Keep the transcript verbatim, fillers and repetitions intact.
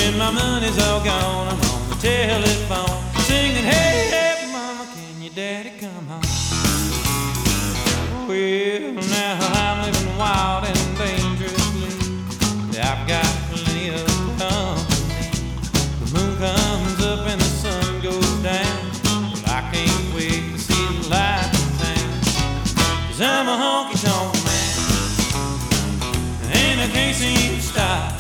when my money's all gone, I'm on the telephone singing, hey, hey, mama, can your daddy come home? Well, now I'm living wild and dangerously. I've got plenty of company. The moon comes up and the sun goes down. Well, I can't wait to see the light in town. 'Cause I'm a honky-tonk man, and I can't seem to stop.